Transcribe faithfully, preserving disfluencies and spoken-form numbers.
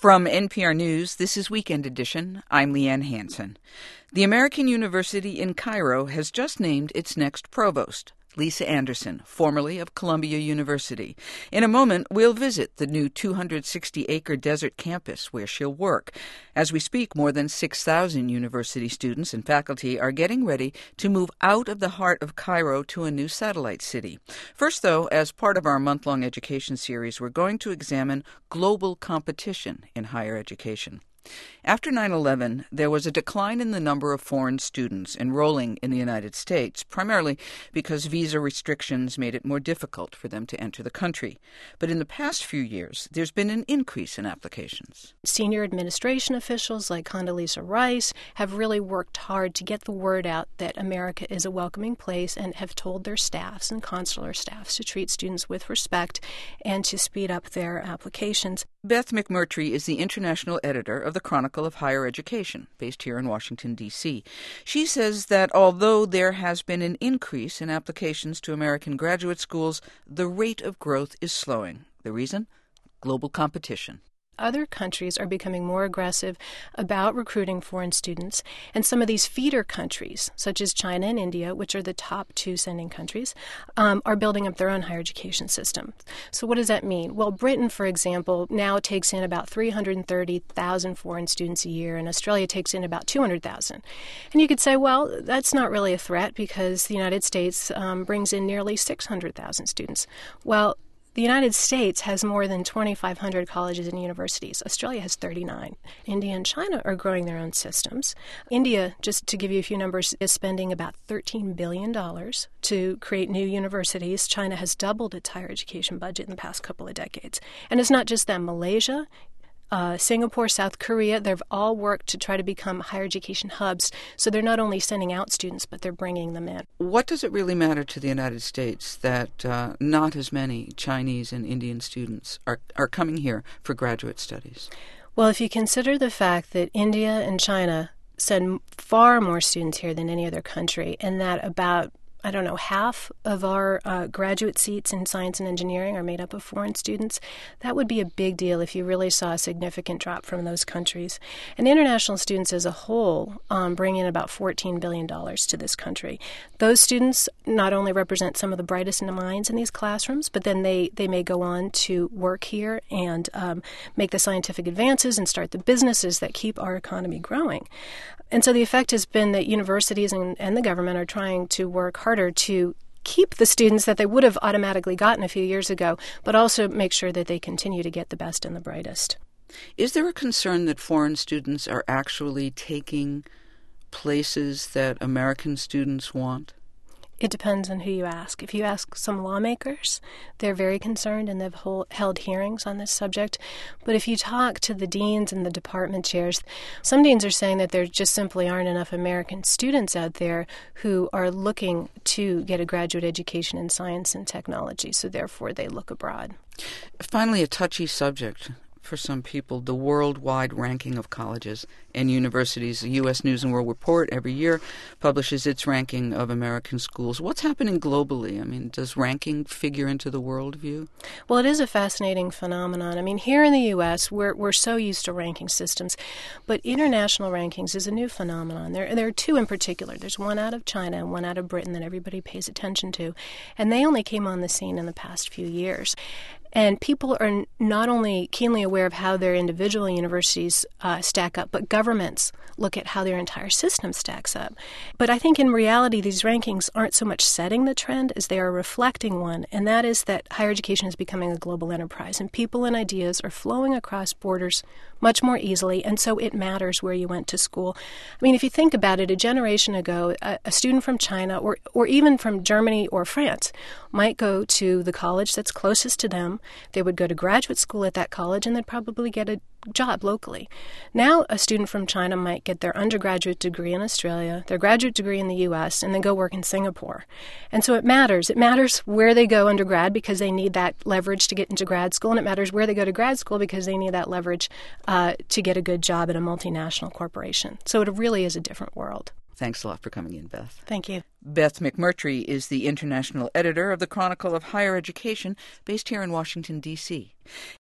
From N P R News, this is Weekend Edition. I'm Leanne Hansen. The American University in Cairo has just named its next provost, Lisa Anderson, formerly of Columbia University. In a moment, we'll visit the new two hundred sixty acre desert campus where she'll work. As we speak, more than six thousand university students and faculty are getting ready to move out of the heart of Cairo to a new satellite city. First, though, as part of our month-long education series, we're going to examine global competition in higher education. After nine eleven, there was a decline in the number of foreign students enrolling in the United States, primarily because visa restrictions made it more difficult for them to enter the country. But in the past few years, there's been an increase in applications. Senior administration officials like Condoleezza Rice have really worked hard to get the word out that America is a welcoming place and have told their staffs and consular staffs to treat students with respect and to speed up their applications. Beth McMurtry is the international editor of the Chronicle of Higher Education, based here in Washington, D C She says that although there has been an increase in applications to American graduate schools, the rate of growth is slowing. The reason? Global competition. Other countries are becoming more aggressive about recruiting foreign students, and some of these feeder countries, such as China and India, which are the top two sending countries, um, are building up their own higher education system. So what does that mean? Well, Britain, for example, now takes in about three hundred thirty thousand foreign students a year, and Australia takes in about two hundred thousand. And you could say, well, that's not really a threat because the United States um, brings in nearly six hundred thousand students. Well, the United States has more than twenty-five hundred colleges and universities. Australia has thirty-nine. India and China are growing their own systems. India, just to give you a few numbers, is spending about thirteen billion dollars to create new universities. China has doubled its higher education budget in the past couple of decades. And it's not just that. Malaysia, Uh, Singapore, South Korea, they've all worked to try to become higher education hubs. So they're not only sending out students, but they're bringing them in. What does it really matter to the United States that uh, not as many Chinese and Indian students are, are coming here for graduate studies? Well, if you consider the fact that India and China send far more students here than any other country, and that about I don't know, half of our uh, graduate seats in science and engineering are made up of foreign students, that would be a big deal if you really saw a significant drop from those countries. And international students as a whole um, bring in about fourteen billion dollars to this country. Those students not only represent some of the brightest minds in these classrooms, but then they, they may go on to work here and um, make the scientific advances and start the businesses that keep our economy growing. And so the effect has been that universities and, and the government are trying to work harder to keep the students that they would have automatically gotten a few years ago, but also make sure that they continue to get the best and the brightest. Is there a concern that foreign students are actually taking places that American students want? It depends on who you ask. If you ask some lawmakers, they're very concerned and they've hold, held hearings on this subject. But if you talk to the deans and the department chairs, some deans are saying that there just simply aren't enough American students out there who are looking to get a graduate education in science and technology, so therefore they look abroad. Finally, a touchy subject for some people, the worldwide ranking of colleges and universities. The U S News and World Report every year publishes its ranking of American schools. What's happening globally? I mean, does ranking figure into the world view? Well, it is a fascinating phenomenon. I mean, here in the U S, we're we're so used to ranking systems, but international rankings is a new phenomenon. There, there are two in particular. There's one out of China and one out of Britain that everybody pays attention to, and they only came on the scene in the past few years. And people are not only keenly aware of how their individual universities uh, stack up, but governments look at how their entire system stacks up. But I think in reality, these rankings aren't so much setting the trend as they are reflecting one, and that is that higher education is becoming a global enterprise, and people and ideas are flowing across borders much more easily, and so it matters where you went to school. I mean, if you think about it, a generation ago, a, a student from China or, or even from Germany or France might go to the college that's closest to them. They would go to graduate school at that college, and they'd probably get a job locally. Now a student from China might get their undergraduate degree in Australia, their graduate degree in the U S, and then go work in Singapore. And so it matters. It matters where they go undergrad because they need that leverage to get into grad school, and it matters where they go to grad school because they need that leverage uh, to get a good job at a multinational corporation. So it really is a different world. Thanks a lot for coming in, Beth. Thank you. Beth McMurtry is the international editor of the Chronicle of Higher Education, based here in Washington, D C